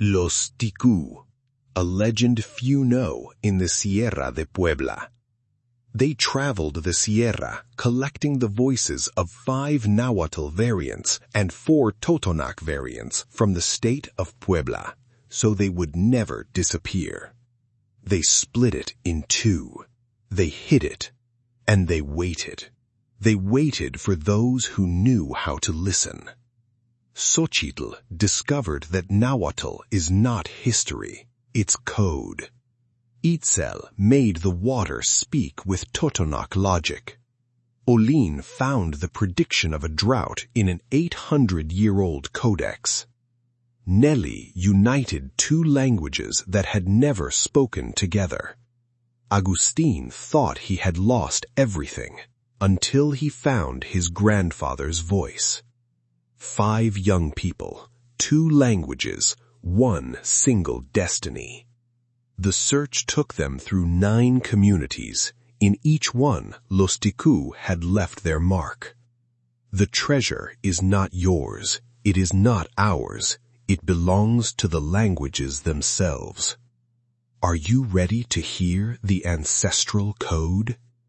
Los Ticú, a legend few know in the Sierra de Puebla. They traveled the Sierra, collecting the voices of 5 Nahuatl variants and 4 Totonac variants from the state of Puebla, so they would never disappear. They split it in 2. They hid it, and they waited. They waited for those who knew how to listen. Xochitl discovered that Nahuatl is not history, it's code. Itzel made the water speak with Totonac logic. Olin found the prediction of a drought in an 800-year-old codex. Nelly united 2 languages that had never spoken together. Agustin thought he had lost everything until he found his grandfather's voice. 5 young people, 2 languages, 1 single destiny. The search took them through 9 communities. In each one, Los Ticú had left their mark. The treasure is not yours. It is not ours. It belongs to the languages themselves. Are you ready to hear the ancestral code?